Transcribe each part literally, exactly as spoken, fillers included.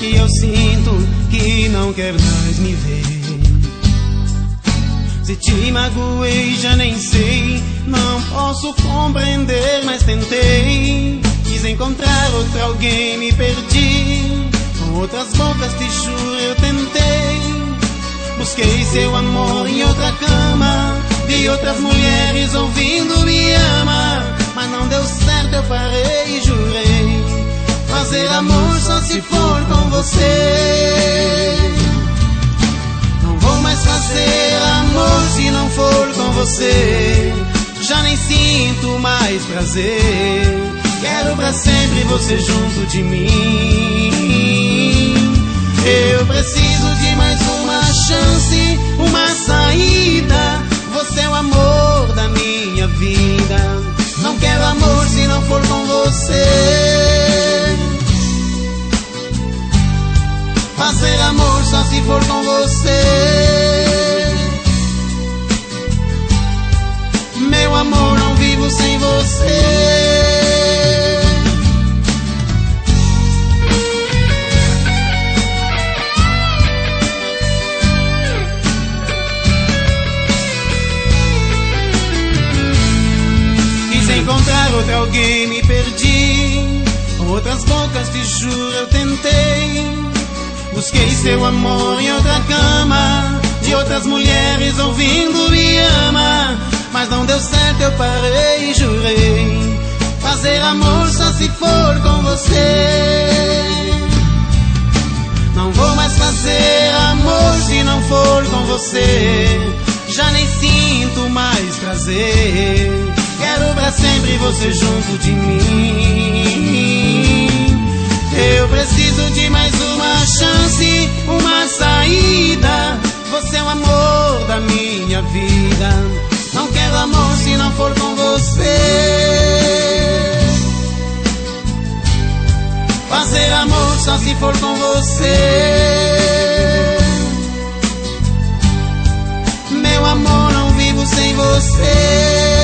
que eu sinto que não quer mais me ver. Se te magoei já nem sei, não posso compreender, mas tentei. Quis encontrar outro alguém, me perdi. Com outras bocas te juro eu tentei. Busquei seu amor em outra cama, vi outras mulheres ouvindo me ama. Mas não deu certo, eu parei e jurei fazer amor só se for com você. Não vou mais fazer amor se não for com você. Já nem sinto mais prazer. Quero pra sempre você junto de mim. Eu preciso de mais uma chance, uma saída. Você é o amor da minha vida. Não quero amor se não for com você. Fazer amor só se for com você. Meu amor, não vivo sem você. Encontrar outro alguém, me perdi. Com outras bocas, te juro, eu tentei. Busquei seu amor em outra cama, de outras mulheres ouvindo me ama. Mas não deu certo, eu parei e jurei fazer amor só se for com você. Não vou mais fazer amor se não for com você. Já nem sinto mais prazer. Quero pra sempre você junto de mim. Eu preciso de mais uma chance, uma saída. Você é o amor da minha vida. Não quero amor se não for com você. Fazer amor só se for com você. Meu amor, não vivo sem você.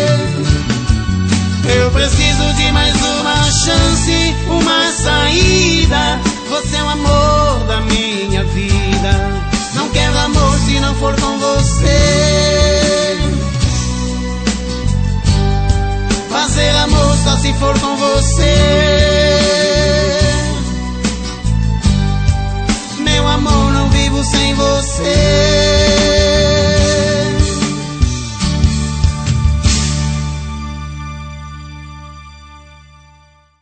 Eu preciso de mais uma chance, uma saída. Você é o amor da minha vida. Não quero amor se não for com você. Fazer amor só se for com você.